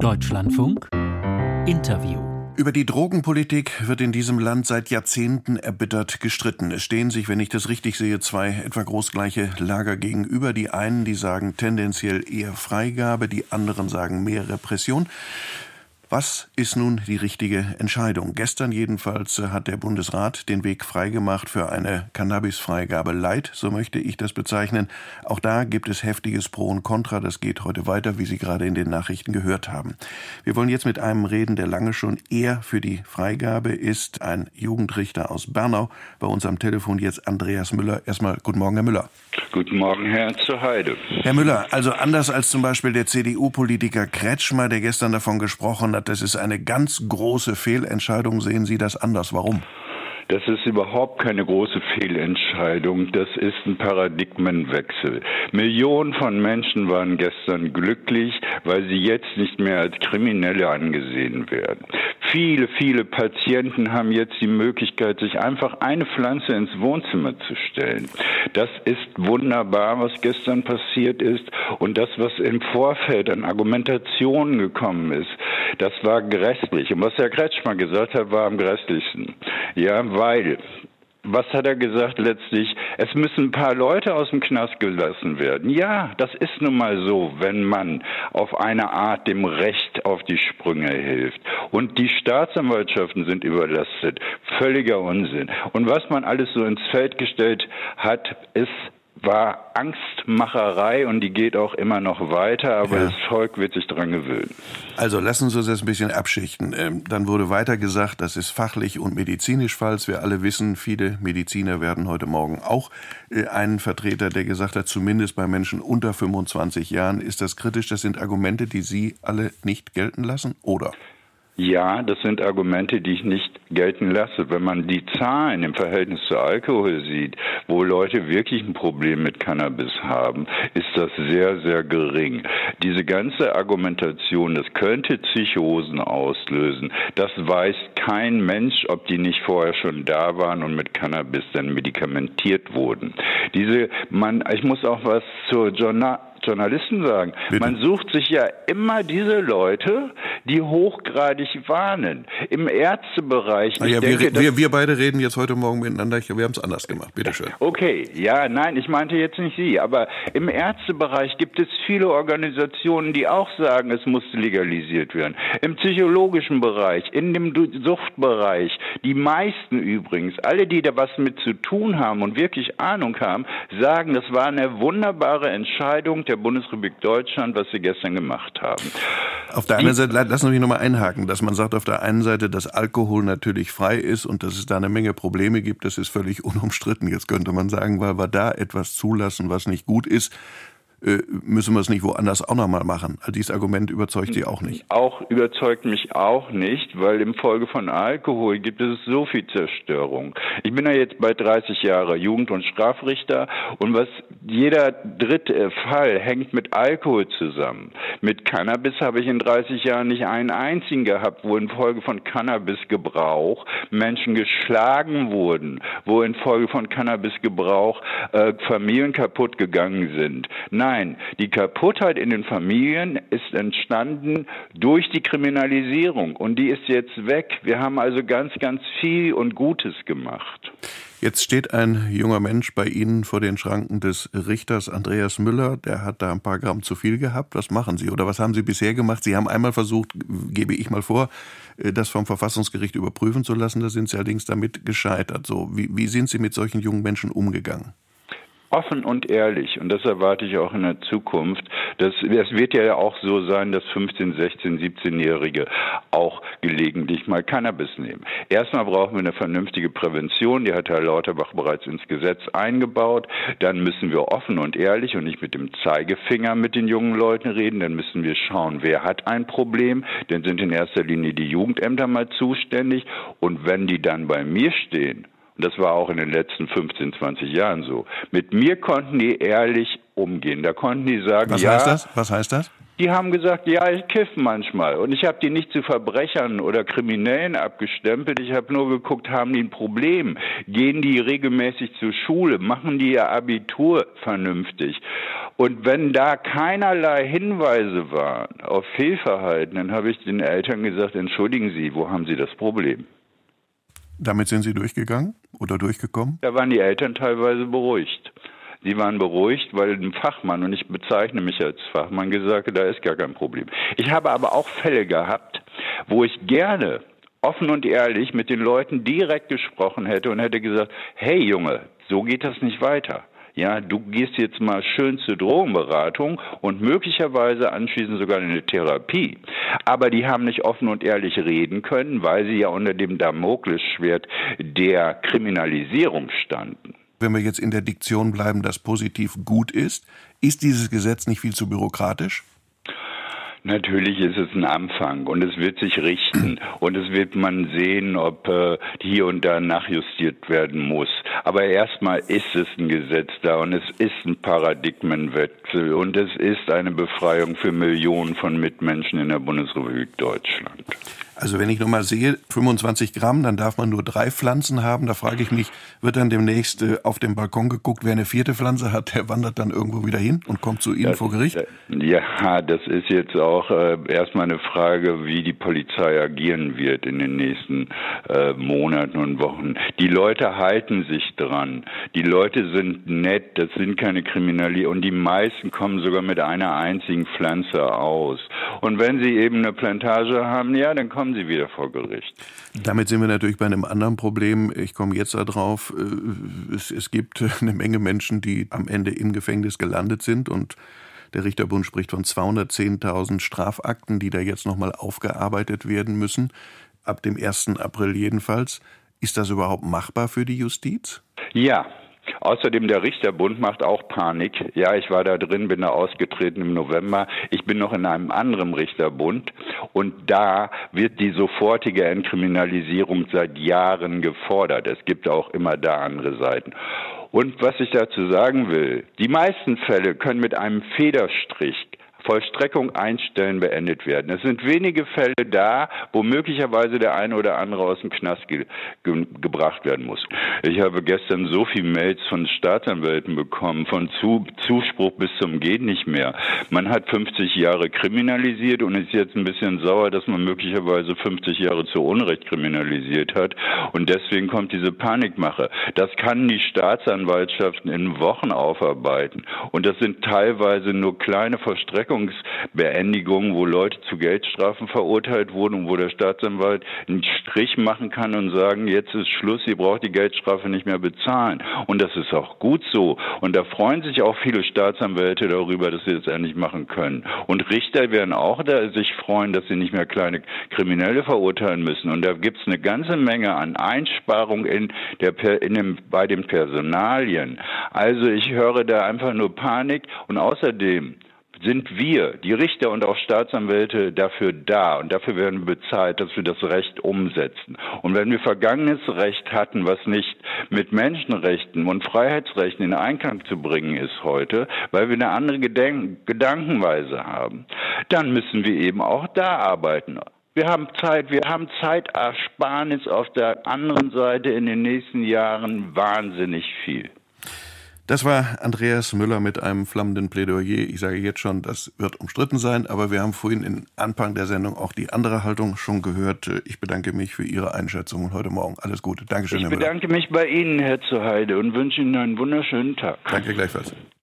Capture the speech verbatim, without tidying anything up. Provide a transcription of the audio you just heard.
Deutschlandfunk Interview. Über die Drogenpolitik wird in diesem Land seit Jahrzehnten erbittert gestritten. Es stehen sich, wenn ich das richtig sehe, zwei etwa großgleiche Lager gegenüber. Die einen, die sagen tendenziell eher Freigabe, die anderen sagen mehr Repression. Was ist nun die richtige Entscheidung? Gestern jedenfalls hat der Bundesrat den Weg freigemacht für eine Cannabis-Freigabe light, so möchte ich das bezeichnen. Auch da gibt es heftiges Pro und Contra. Das geht heute weiter, wie Sie gerade in den Nachrichten gehört haben. Wir wollen jetzt mit einem reden, der lange schon eher für die Freigabe ist. Ein Jugendrichter aus Bernau. Bei uns am Telefon jetzt Andreas Müller. Erstmal guten Morgen, Herr Müller. Guten Morgen, Herr zur Heide. Herr Müller, also anders als zum Beispiel der C D U-Politiker Kretschmer, der gestern davon gesprochen hat, das ist eine ganz große Fehlentscheidung. Sehen Sie das anders? Warum? Das ist überhaupt keine große Fehlentscheidung. Das ist ein Paradigmenwechsel. Millionen von Menschen waren gestern glücklich, weil sie jetzt nicht mehr als Kriminelle angesehen werden. Viele, viele Patienten haben jetzt die Möglichkeit, sich einfach eine Pflanze ins Wohnzimmer zu stellen. Das ist wunderbar, was gestern passiert ist. Und das, was im Vorfeld an Argumentationen gekommen ist, das war grässlich. Und was Herr Kretschmer gesagt hat, war am grässlichsten. Ja, weil, was hat er gesagt letztlich? Es müssen ein paar Leute aus dem Knast gelassen werden. Ja, das ist nun mal so, wenn man auf eine Art dem Recht auf die Sprünge hilft. Und die Staatsanwaltschaften sind überlastet. Völliger Unsinn. Und was man alles so ins Feld gestellt hat, ist war Angstmacherei und die geht auch immer noch weiter, aber ja. Das Volk wird sich dran gewöhnen. Also lassen Sie uns das ein bisschen abschichten. Ähm, dann wurde weiter gesagt, das ist fachlich und medizinisch falsch. Wir alle wissen, viele Mediziner werden heute Morgen auch äh, einen Vertreter, der gesagt hat, zumindest bei Menschen unter fünfundzwanzig Jahren ist das kritisch. Das sind Argumente, die Sie alle nicht gelten lassen, oder? Ja, das sind Argumente, die ich nicht gelten lasse. Wenn man die Zahlen im Verhältnis zu Alkohol sieht, wo Leute wirklich ein Problem mit Cannabis haben, ist das sehr, sehr gering. Diese ganze Argumentation, das könnte Psychosen auslösen, das weiß kein Mensch, ob die nicht vorher schon da waren und mit Cannabis dann medikamentiert wurden. Diese, man, ich muss auch was zur Journal Journalisten sagen. Bitte. Man sucht sich ja immer diese Leute, die hochgradig warnen. Im Ärztebereich. Ah ja, ich denke, wir, wir, wir beide reden jetzt heute Morgen miteinander. Wir haben es anders gemacht. Bitte schön. Okay, ja, nein, ich meinte jetzt nicht Sie. Aber im Ärztebereich gibt es viele Organisationen, die auch sagen, es muss legalisiert werden. Im psychologischen Bereich, in dem Suchtbereich, die meisten übrigens, alle, die da was mit zu tun haben und wirklich Ahnung haben, sagen, das war eine wunderbare Entscheidung der Bundesrepublik Deutschland, was sie gestern gemacht haben. Auf der anderen Seite, lassen Sie mich nochmal einhaken, dass man sagt auf der einen Seite, dass Alkohol natürlich frei ist und dass es da eine Menge Probleme gibt, das ist völlig unumstritten. Jetzt könnte man sagen, weil wir da etwas zulassen, was nicht gut ist, müssen wir es nicht woanders auch nochmal machen. Also dieses Argument überzeugt Sie auch nicht. Auch überzeugt mich auch nicht, weil im Folge von Alkohol gibt es so viel Zerstörung. Ich bin ja jetzt bei dreißig Jahre Jugend- und Strafrichter und was jeder dritte Fall hängt mit Alkohol zusammen. Mit Cannabis habe ich in dreißig Jahren nicht einen einzigen gehabt, wo infolge von Cannabisgebrauch Menschen geschlagen wurden, wo infolge von Cannabisgebrauch äh, Familien kaputt gegangen sind. Nein, Nein, die Kaputtheit in den Familien ist entstanden durch die Kriminalisierung und die ist jetzt weg. Wir haben also ganz, ganz viel und Gutes gemacht. Jetzt steht ein junger Mensch bei Ihnen vor den Schranken des Richters Andreas Müller. Der hat da ein paar Gramm zu viel gehabt. Was machen Sie oder was haben Sie bisher gemacht? Sie haben einmal versucht, gebe ich mal vor, das vom Verfassungsgericht überprüfen zu lassen. Da sind Sie allerdings damit gescheitert. So, wie, wie sind Sie mit solchen jungen Menschen umgegangen? Offen und ehrlich, und das erwarte ich auch in der Zukunft. Das, das wird ja auch so sein, dass fünfzehn-, sechzehn-, siebzehnjährige auch gelegentlich mal Cannabis nehmen. Erstmal brauchen wir eine vernünftige Prävention, die hat Herr Lauterbach bereits ins Gesetz eingebaut. Dann müssen wir offen und ehrlich und nicht mit dem Zeigefinger mit den jungen Leuten reden. Dann müssen wir schauen, wer hat ein Problem. Dann sind in erster Linie die Jugendämter mal zuständig. Und wenn die dann bei mir stehen, und das war auch in den letzten fünfzehn, zwanzig Jahren so. Mit mir konnten die ehrlich umgehen. Da konnten die sagen, Was ja. heißt das? Was heißt das? Die haben gesagt, ja, ich kiff manchmal. Und ich habe die nicht zu Verbrechern oder Kriminellen abgestempelt. Ich habe nur geguckt, haben die ein Problem? Gehen die regelmäßig zur Schule? Machen die ihr Abitur vernünftig? Und wenn da keinerlei Hinweise waren auf Fehlverhalten, dann habe ich den Eltern gesagt, entschuldigen Sie, wo haben Sie das Problem? Damit sind Sie durchgegangen oder durchgekommen? Da waren die Eltern teilweise beruhigt. Sie waren beruhigt, weil ein Fachmann, und ich bezeichne mich als Fachmann, gesagt hat, da ist gar kein Problem. Ich habe aber auch Fälle gehabt, wo ich gerne offen und ehrlich mit den Leuten direkt gesprochen hätte und hätte gesagt, hey Junge, so geht das nicht weiter. Ja, du gehst jetzt mal schön zur Drogenberatung und möglicherweise anschließend sogar in eine Therapie. Aber die haben nicht offen und ehrlich reden können, weil sie ja unter dem Damoklesschwert der Kriminalisierung standen. Wenn wir jetzt in der Diktion bleiben, dass positiv gut ist, ist dieses Gesetz nicht viel zu bürokratisch? Natürlich ist es ein Anfang und es wird sich richten und es wird man sehen, ob äh, hier und da nachjustiert werden muss. Aber erstmal ist es ein Gesetz da und es ist ein Paradigmenwechsel und es ist eine Befreiung für Millionen von Mitmenschen in der Bundesrepublik Deutschland. Also wenn ich nochmal sehe, fünfundzwanzig Gramm, dann darf man nur drei Pflanzen haben. Da frage ich mich, wird dann demnächst äh, auf dem Balkon geguckt, wer eine vierte Pflanze hat, der wandert dann irgendwo wieder hin und kommt zu Ihnen das, vor Gericht? Ja, das ist jetzt auch äh, erstmal eine Frage, wie die Polizei agieren wird in den nächsten äh, Monaten und Wochen. Die Leute halten sich dran. Die Leute sind nett, das sind keine Kriminelle und die meisten kommen sogar mit einer einzigen Pflanze aus. Und wenn sie eben eine Plantage haben, ja, dann kommen sie wieder vor Gericht. Damit sind wir natürlich bei einem anderen Problem. Ich komme jetzt darauf, es, es gibt eine Menge Menschen, die am Ende im Gefängnis gelandet sind und der Richterbund spricht von zweihundertzehntausend Strafakten, die da jetzt nochmal aufgearbeitet werden müssen, ab dem ersten April jedenfalls. Ist das überhaupt machbar für die Justiz? Ja. Außerdem, der Richterbund macht auch Panik. Ja, ich war da drin, bin da ausgetreten im November. Ich bin noch in einem anderen Richterbund und da wird die sofortige Entkriminalisierung seit Jahren gefordert. Es gibt auch immer da andere Seiten. Und was ich dazu sagen will, die meisten Fälle können mit einem Federstrich Vollstreckung einstellen, beendet werden. Es sind wenige Fälle da, wo möglicherweise der eine oder andere aus dem Knast ge- ge- gebracht werden muss. Ich habe gestern so viele Mails von Staatsanwälten bekommen, von Zu- Zuspruch bis zum Geht nicht mehr. Man hat fünfzig Jahre kriminalisiert und ist jetzt ein bisschen sauer, dass man möglicherweise fünfzig Jahre zu Unrecht kriminalisiert hat. Und deswegen kommt diese Panikmache. Das kann die Staatsanwaltschaften in Wochen aufarbeiten. Und das sind teilweise nur kleine Vollstreckungen, Beendigungen, wo Leute zu Geldstrafen verurteilt wurden und wo der Staatsanwalt einen Strich machen kann und sagen, jetzt ist Schluss, ihr braucht die Geldstrafe nicht mehr bezahlen. Und das ist auch gut so. Und da freuen sich auch viele Staatsanwälte darüber, dass sie das endlich machen können. Und Richter werden auch da sich freuen, dass sie nicht mehr kleine Kriminelle verurteilen müssen. Und da gibt es eine ganze Menge an Einsparungen in der, in dem, bei den Personalien. Also ich höre da einfach nur Panik und außerdem sind wir, die Richter und auch Staatsanwälte, dafür da und dafür werden wir bezahlt, dass wir das Recht umsetzen. Und wenn wir vergangenes Recht hatten, was nicht mit Menschenrechten und Freiheitsrechten in Einklang zu bringen ist heute, weil wir eine andere Gedenk- Gedankenweise haben, dann müssen wir eben auch da arbeiten. Wir haben Zeit, wir haben Zeitersparnis auf der anderen Seite in den nächsten Jahren wahnsinnig viel. Das war Andreas Müller mit einem flammenden Plädoyer. Ich sage jetzt schon, das wird umstritten sein, aber wir haben vorhin im Anfang der Sendung auch die andere Haltung schon gehört. Ich bedanke mich für Ihre Einschätzung heute Morgen. Alles Gute. Dankeschön, Ich Herr Müller. bedanke mich bei Ihnen, Herr Zuheide, und wünsche Ihnen einen wunderschönen Tag. Danke gleichfalls.